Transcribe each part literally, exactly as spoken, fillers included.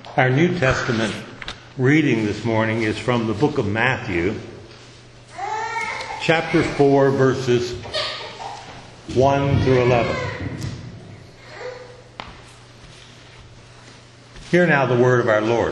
Our New Testament reading this morning is from the book of Matthew, chapter four, verses one through eleven. Hear now the word of our Lord.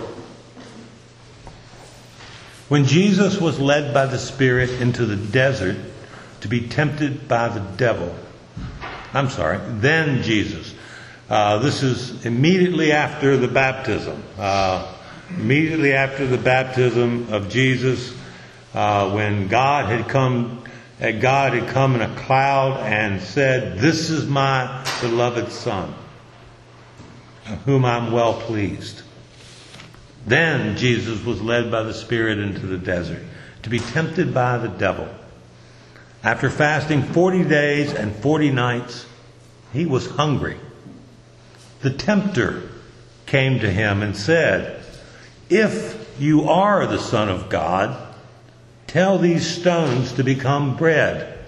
When Jesus was led by the Spirit into the desert to be tempted by the devil, I'm sorry, then Jesus. Uh, this is immediately after the baptism. Uh, immediately after the baptism of Jesus, uh, when God had come, uh, God had come in a cloud and said, "This is my beloved Son, of whom I'm well pleased." Then Jesus was led by the Spirit into the desert to be tempted by the devil. After fasting forty days and forty nights, he was hungry. The tempter came to him and said, "If you are the Son of God, tell these stones to become bread."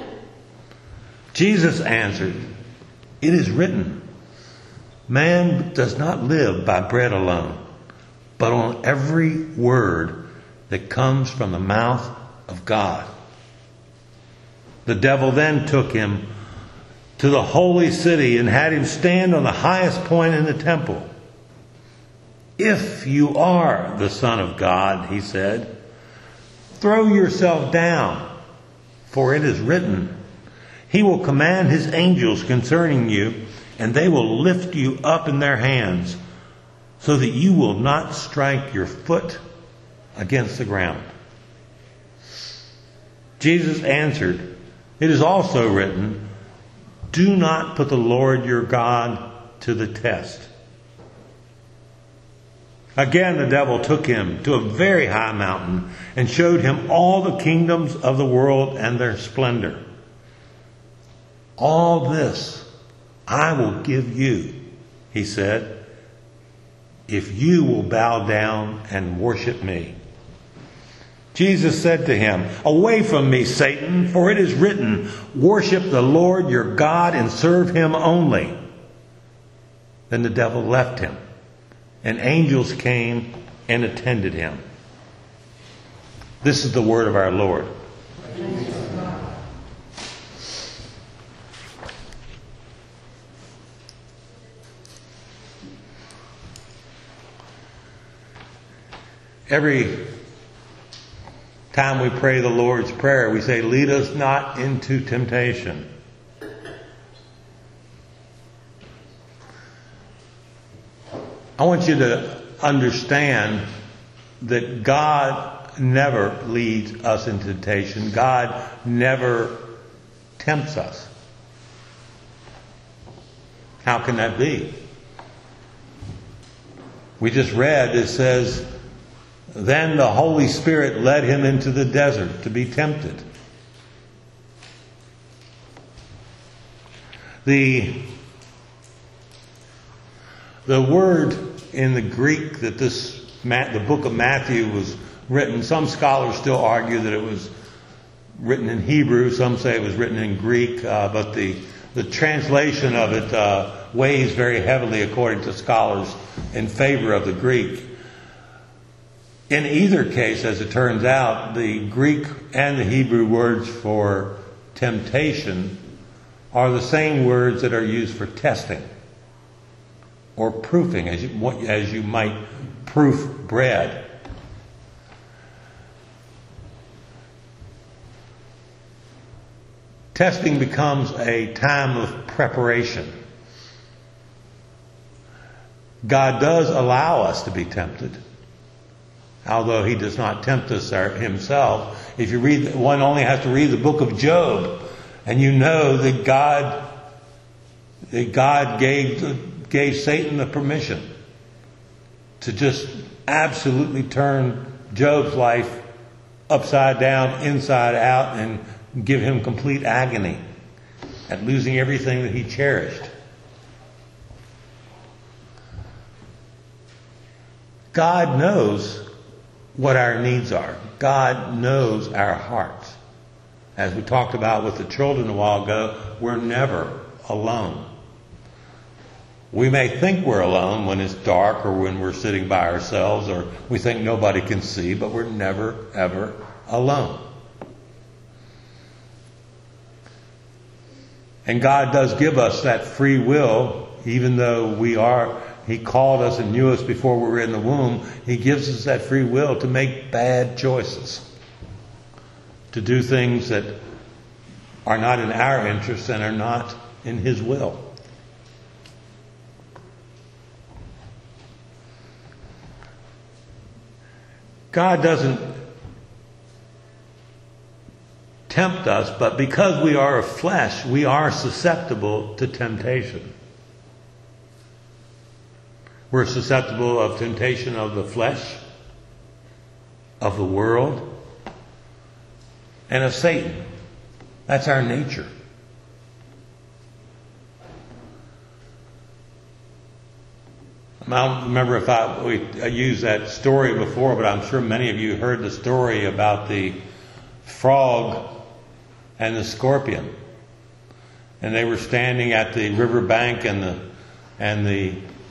Jesus answered, "It is written, man does not live by bread alone, but on every word that comes from the mouth of God." The devil then took him to the holy city and had him stand on the highest point in the temple. "If you are the Son of God," he said, "throw yourself down, for it is written, he will command his angels concerning you, and they will lift you up in their hands, so that you will not strike your foot against the ground." Jesus answered, "It is also written, do not put the Lord your God to the test." Again the devil took him to a very high mountain and showed him all the kingdoms of the world and their splendor. "All this I will give you," he said, "if you will bow down and worship me." Jesus said to him, "Away from me, Satan, for it is written, worship the Lord your God and serve him only." Then the devil left him, and angels came and attended him. This is the word of our Lord. Every time we pray the Lord's Prayer, we say, "Lead us not into temptation." I want you to understand that God never leads us into temptation. God never tempts us. How can that be? We just read, it says, then the Holy Spirit led him into the desert to be tempted. The, the word in the Greek that this the book of Matthew was written, some scholars still argue that it was written in Hebrew, some say it was written in Greek, uh, but the, the translation of it uh, weighs very heavily, according to scholars, in favor of the Greek. In either case, as it turns out, the Greek and the Hebrew words for temptation are the same words that are used for testing or proofing, as you, as you might proof bread. Testing becomes a time of preparation. God does allow us to be tempted, although he does not tempt us himself. If you read, one only has to read the book of Job, and you know that God, that God gave, gave Satan the permission to just absolutely turn Job's life upside down, inside out, and give him complete agony at losing everything that he cherished. God knows what our needs are. God knows our hearts. As we talked about with the children a while ago, we're never alone. We may think we're alone when it's dark or when we're sitting by ourselves or we think nobody can see, but we're never, ever alone. And God does give us that free will, even though we are, He called us and knew us before we were in the womb. He gives us that free will to make bad choices, to do things that are not in our interest and are not in His will. God doesn't tempt us, but because we are of flesh, we are susceptible to temptation. We're susceptible of temptation of the flesh, of the world, and of Satan. That's our nature. I don't remember if I, we, I used that story before, but I'm sure many of you heard the story about the frog and the scorpion. And they were standing at the river bank, and the and the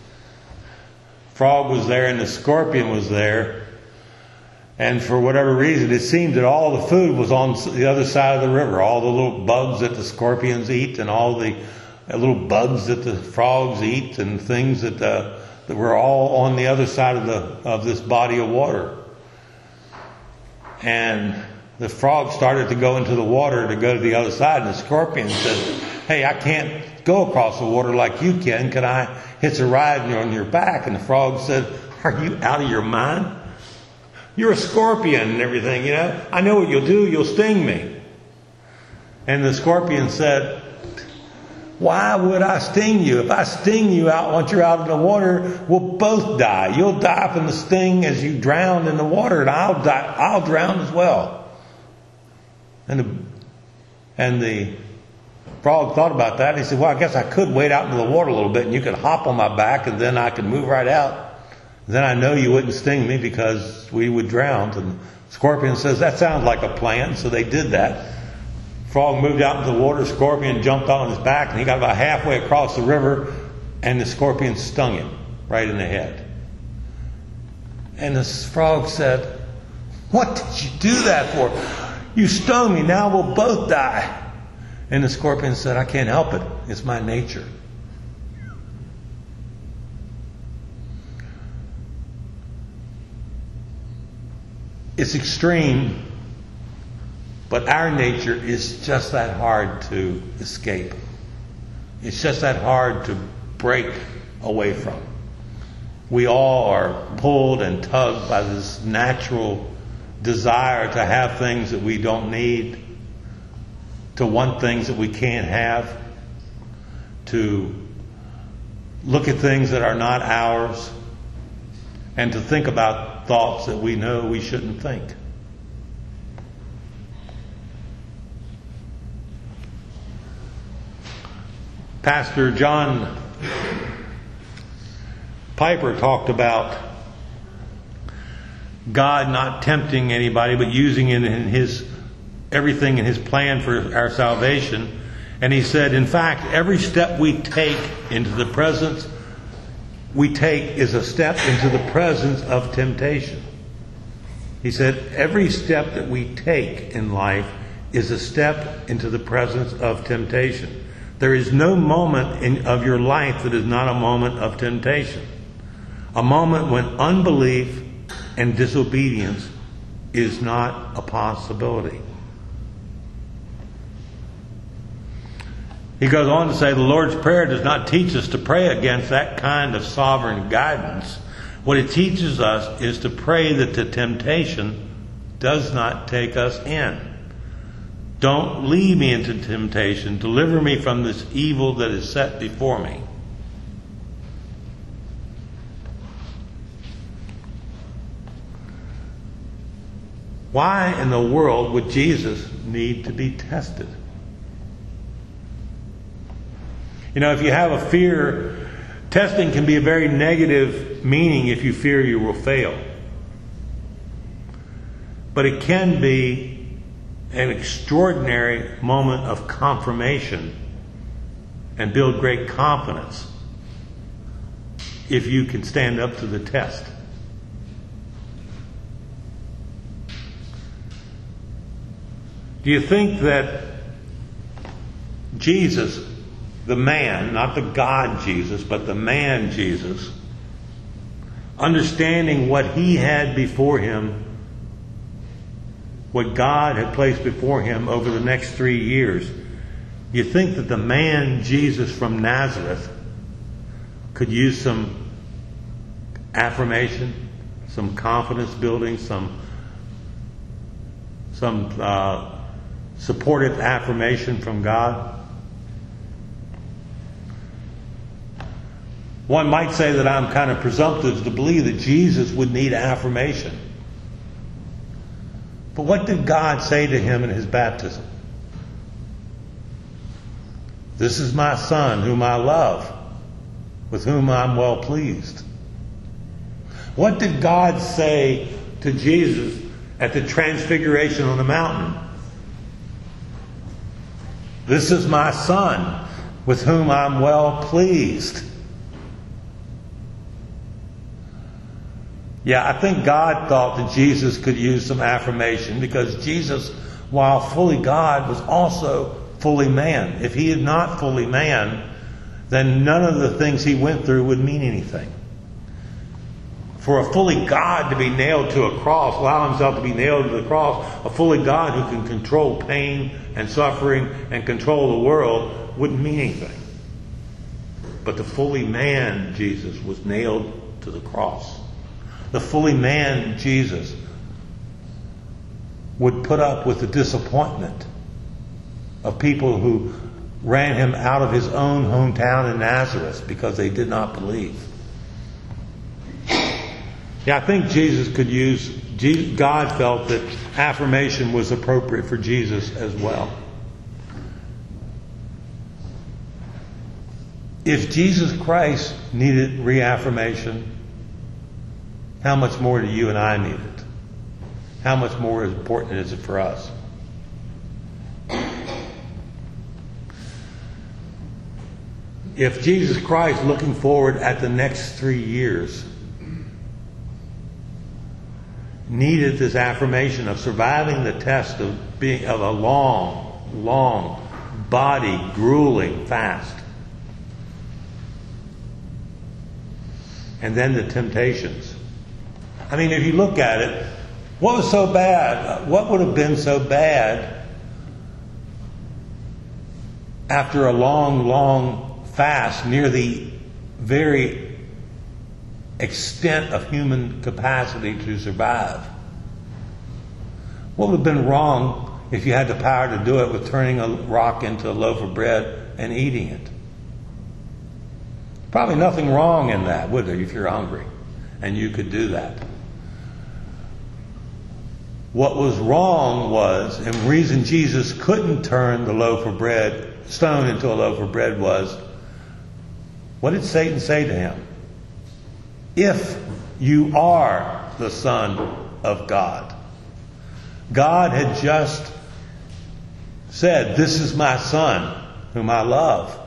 frog was there and the scorpion was there. And for whatever reason, it seemed that all the food was on the other side of the river. All the little bugs that the scorpions eat, and all the little bugs that the frogs eat, and things that the that were all on the other side of the of this body of water. And the frog started to go into the water to go to the other side, and the scorpion said, "Hey, I can't go across the water like you can. Can I hitch a ride on your back?" And the frog said, "Are you out of your mind? You're a scorpion and everything, you know. I know what you'll do. You'll sting me." And the scorpion said, "Why would I sting you? If I sting you out once you're out in the water, we'll both die. You'll die from the sting as you drown in the water, and I'll die. I'll drown as well." And the and the frog thought about that. He said, "Well, I guess I could wade out into the water a little bit, and you could hop on my back, and then I could move right out. Then I know you wouldn't sting me because we would drown." And the scorpion says, "That sounds like a plan." So they did that. Frog moved out into the water, scorpion jumped on his back, and he got about halfway across the river, and the scorpion stung him right in the head. And the frog said, "What did you do that for? You stung me, now we'll both die." And the scorpion said, "I can't help it. It's my nature." It's extreme. But our nature is just that hard to escape. It's just that hard to break away from. We all are pulled and tugged by this natural desire to have things that we don't need, to want things that we can't have, to look at things that are not ours, and to think about thoughts that we know we shouldn't think. Pastor John Piper talked about God not tempting anybody, but using it in His everything in His plan for our salvation. And he said, in fact, every step we take into the presence we take is a step into the presence of temptation. He said, every step that we take in life is a step into the presence of temptation. There is no moment in, of your life that is not a moment of temptation. A moment when unbelief and disobedience is not a possibility. He goes on to say the Lord's Prayer does not teach us to pray against that kind of sovereign guidance. What it teaches us is to pray that the temptation does not take us in. Don't lead me into temptation. Deliver me from this evil that is set before me. Why in the world would Jesus need to be tested? You know, if you have a fear, testing can be a very negative meaning if you fear you will fail. But it can be an extraordinary moment of confirmation and build great confidence if you can stand up to the test. Do you think that Jesus, the man, not the God Jesus, but the man Jesus, understanding what he had before him, what God had placed before him over the next three years, you think that the man Jesus from Nazareth could use some affirmation, some confidence building, some some uh, supportive affirmation from God? One might say that I'm kind of presumptive to believe that Jesus would need affirmation. But what did God say to him in his baptism? This is my Son whom I love, with whom I'm well pleased. What did God say to Jesus at the Transfiguration on the mountain? This is my Son, with whom I'm well pleased. Yeah, I think God thought that Jesus could use some affirmation because Jesus, while fully God, was also fully man. If he is not fully man, then none of the things he went through would mean anything. For a fully God to be nailed to a cross, allow himself to be nailed to the cross, a fully God who can control pain and suffering and control the world wouldn't mean anything. But the fully man Jesus was nailed to the cross. The fully man Jesus would put up with the disappointment of people who ran him out of his own hometown in Nazareth because they did not believe. Yeah, I think Jesus could use, God felt that affirmation was appropriate for Jesus as well. If Jesus Christ needed reaffirmation, how much more do you and I need it? How much more important is it for us? If Jesus Christ, looking forward at the next three years, needed this affirmation of surviving the test of being of a long, long, body grueling fast, and then the temptations. I mean, if you look at it, what was so bad? What would have been so bad after a long, long fast near the very extent of human capacity to survive? What would have been wrong if you had the power to do it with turning a rock into a loaf of bread and eating it? Probably nothing wrong in that, would there, if you're hungry and you could do that? What was wrong was, and the reason Jesus couldn't turn the loaf of bread, stone into a loaf of bread was, what did Satan say to him? If you are the Son of God. God had just said, this is my Son whom I love.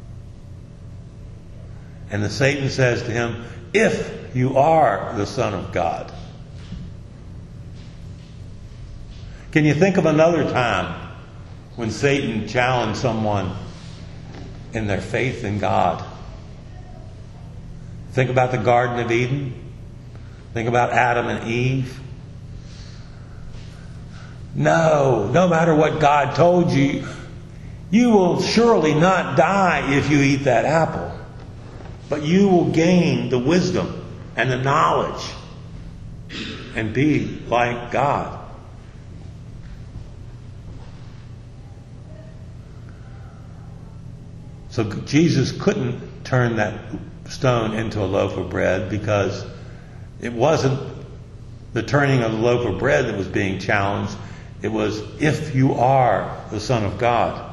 And the Satan says to him, if you are the Son of God. Can you think of another time when Satan challenged someone in their faith in God? Think about the Garden of Eden. Think about Adam and Eve. No, no matter what God told you, you will surely not die if you eat that apple. But you will gain the wisdom and the knowledge and be like God. So Jesus couldn't turn that stone into a loaf of bread because it wasn't the turning of the loaf of bread that was being challenged. It was, if you are the Son of God.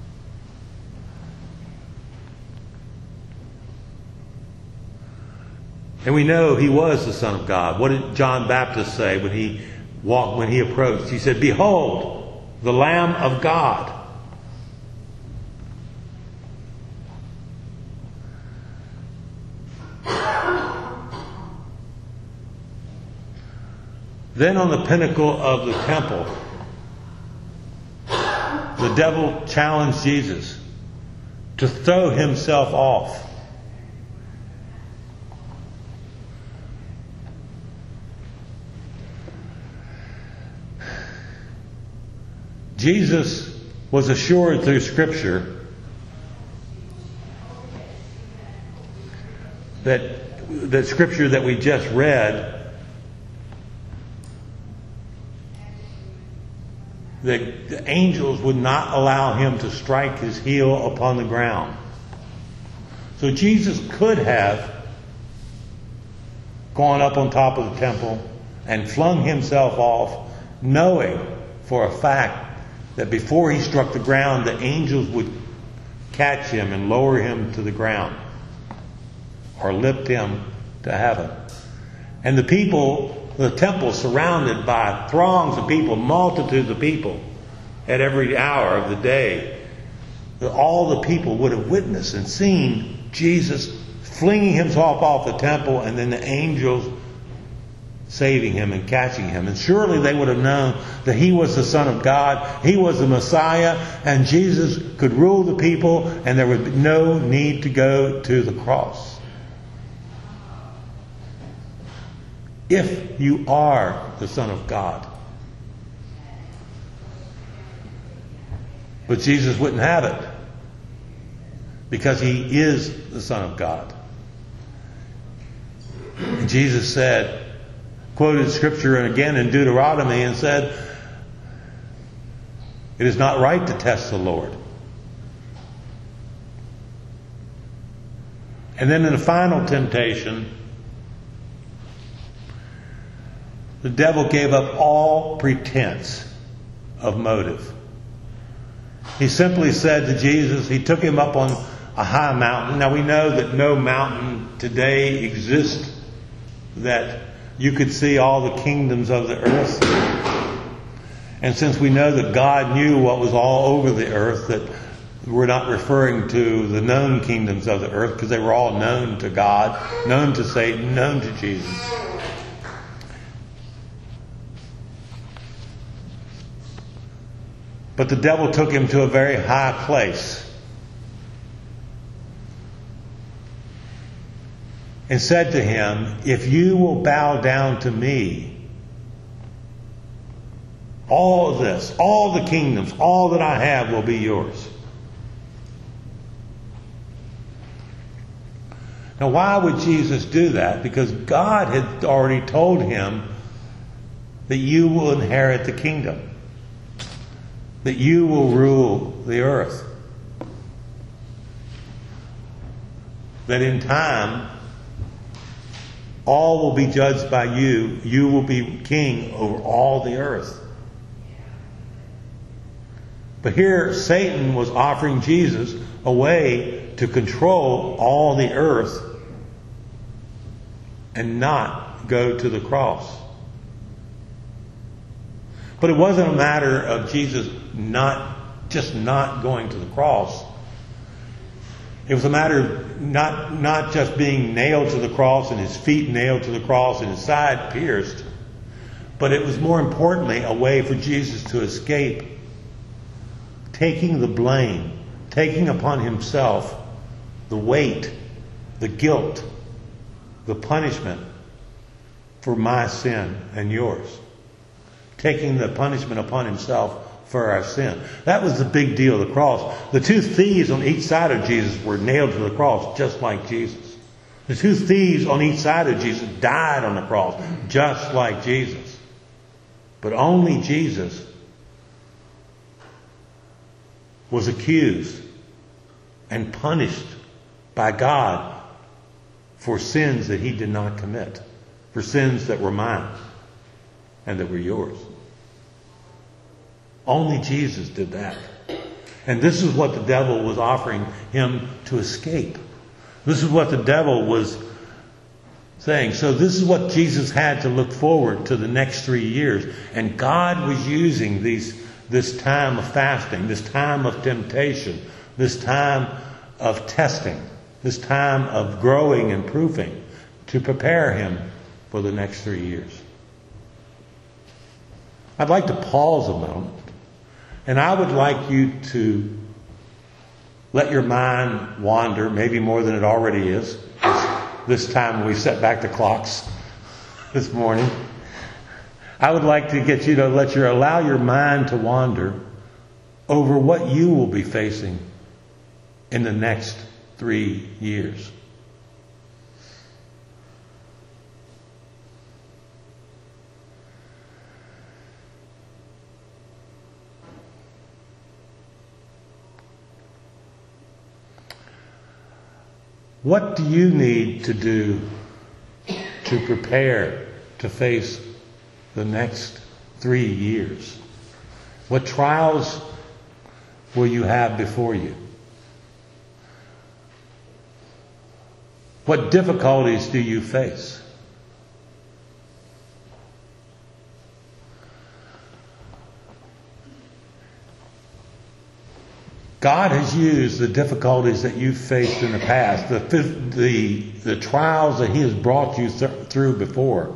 And we know he was the Son of God. What did John Baptist say when he walked, when he approached? He said, behold, the Lamb of God. Then on the pinnacle of the temple, the devil challenged Jesus to throw himself off. Jesus was assured through Scripture that that Scripture that we just read, that the angels would not allow him to strike his heel upon the ground. So Jesus could have gone up on top of the temple and flung himself off, knowing for a fact that before he struck the ground, the angels would catch him and lower him to the ground or lift him to heaven. And the people, the temple surrounded by throngs of people, multitudes of people at every hour of the day, all the people would have witnessed and seen Jesus flinging himself off the temple and then the angels saving him and catching him. And surely they would have known that he was the Son of God, he was the Messiah, and Jesus could rule the people, and there would be no need to go to the cross. If you are the Son of God. But Jesus wouldn't have it, because he is the Son of God. And Jesus said, quoted Scripture and again in Deuteronomy and said, it is not right to test the Lord. And then in the final temptation, the devil gave up all pretense of motive. He simply said to Jesus, he took him up on a high mountain. Now we know that no mountain today exists that you could see all the kingdoms of the earth. And since we know that God knew what was all over the earth, that we're not referring to the known kingdoms of the earth, because they were all known to God, known to Satan, known to Jesus. But the devil took him to a very high place and said to him, if you will bow down to me, all of this, all the kingdoms, all that I have will be yours. Now, why would Jesus do that? Because God had already told him that you will inherit the kingdom, that you will rule the earth, that in time all will be judged by you. You will be king over all the earth. But here Satan was offering Jesus a way to control all the earth and not go to the cross. But it wasn't a matter of Jesus not just not going to the cross. It was a matter of not, not just being nailed to the cross and his feet nailed to the cross and his side pierced, but it was more importantly a way for Jesus to escape taking the blame, taking upon himself the weight, the guilt, the punishment for my sin and yours. Taking the punishment upon himself for our sin. That was the big deal of the cross. The two thieves on each side of Jesus were nailed to the cross just like Jesus. The two thieves on each side of Jesus died on the cross just like Jesus. But only Jesus was accused and punished by God for sins that he did not commit, for sins that were mine and that were yours. Only Jesus did that. And this is what the devil was offering him to escape. This is what the devil was saying. So this is what Jesus had to look forward to the next three years. And God was using these this time of fasting, this time of temptation, this time of testing, this time of growing and proving to prepare him for the next three years. I'd like to pause a moment, and I would like you to let your mind wander, maybe more than it already is, this time when we set back the clocks this morning. I would like to get you to let your allow your mind to wander over what you will be facing in the next three years. What do you need to do to prepare to face the next three years? What trials will you have before you? What difficulties do you face? God has used the difficulties that you've faced in the past, the the, the trials that He has brought you th- through before.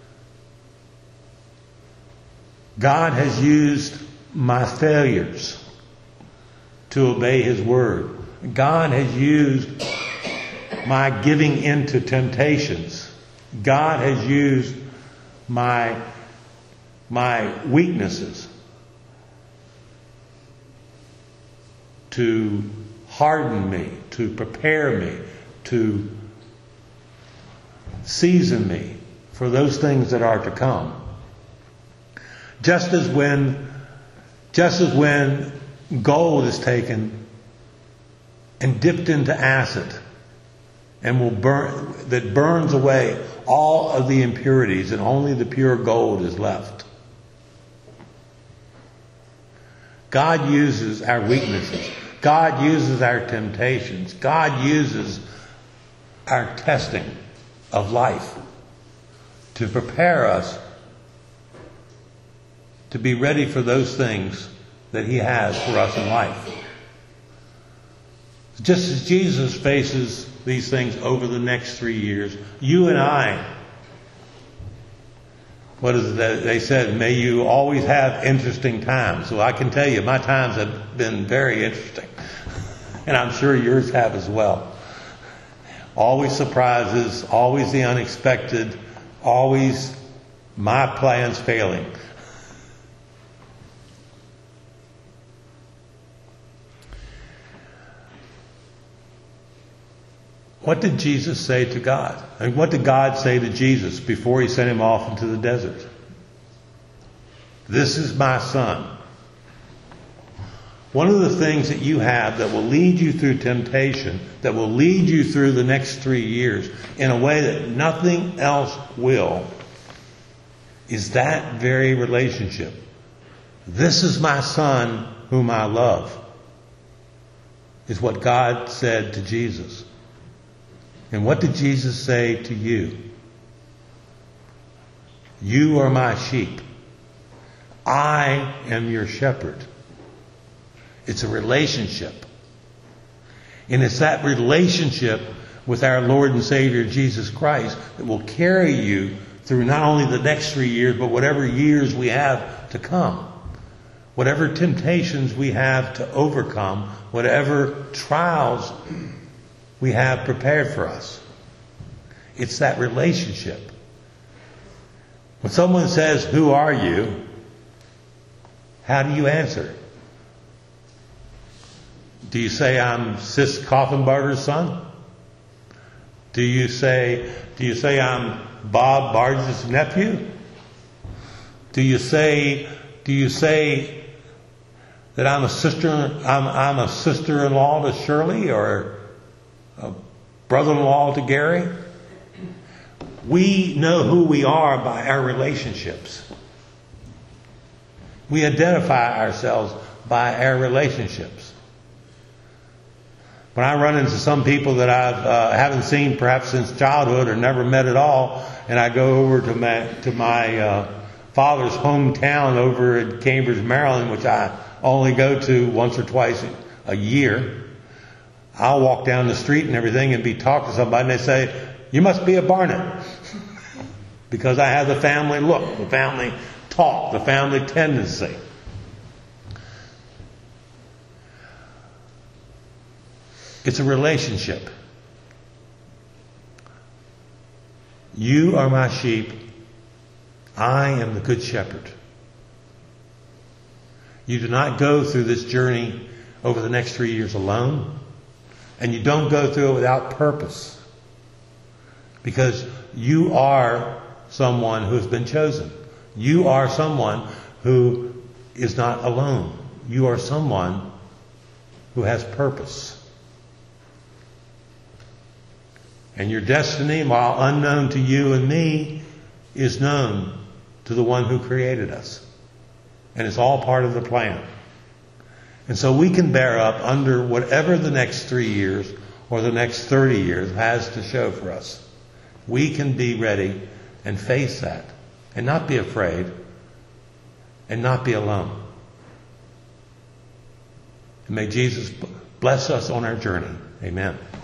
God has used my failures to obey His word. God has used my giving into temptations. God has used my, my weaknesses to harden me, to prepare me, to season me for those things that are to come. Just as when, just as when gold is taken and dipped into acid and will burn, that burns away all of the impurities and only the pure gold is left. God uses our weaknesses. God uses our temptations. God uses our testing of life to prepare us to be ready for those things that He has for us in life. Just as Jesus faces these things over the next three years, you and I, what is it that they said? May you always have interesting times. So I can tell you, my times have been very interesting. And I'm sure yours have as well. Always surprises, always the unexpected, always my plans failing. What did Jesus say to God? I mean, what did God say to Jesus before He sent Him off into the desert? This is my Son. One of the things that you have that will lead you through temptation, that will lead you through the next three years in a way that nothing else will, is that very relationship. This is my Son whom I love, is what God said to Jesus. And what did Jesus say to you? You are my sheep. I am your shepherd. It's a relationship. And it's that relationship with our Lord and Savior Jesus Christ that will carry you through not only the next three years, but whatever years we have to come. Whatever temptations we have to overcome, whatever trials we have prepared for us. It's that relationship. When someone says, "Who are you?" how do you answer? Do you say, "I'm Sis Coffenbarger's son"? Do you say, do you say, "I'm Bob Barges' nephew"? Do you say, do you say that I'm a sister, I'm, I'm a sister-in-law to Shirley or a brother-in-law to Gary? We know who we are by our relationships. We identify ourselves by our relationships. When I run into some people that I uh, haven't seen perhaps since childhood or never met at all, and I go over to my to my uh, father's hometown over in Cambridge, Maryland, which I only go to once or twice a year, I'll walk down the street and everything and be talking to somebody, and they say, "You must be a Barnett," because I have the family look, the family talk, the family tendency. It's a relationship. You are my sheep. I am the good shepherd. You do not go through this journey over the next three years alone. And you don't go through it without purpose. Because you are someone who has been chosen. You are someone who is not alone. You are someone who has purpose. And your destiny, while unknown to you and me, is known to the one who created us. And it's all part of the plan. And so we can bear up under whatever the next three years or the next thirty years has to show for us. We can be ready and face that and not be afraid and not be alone. And may Jesus bless us on our journey. Amen.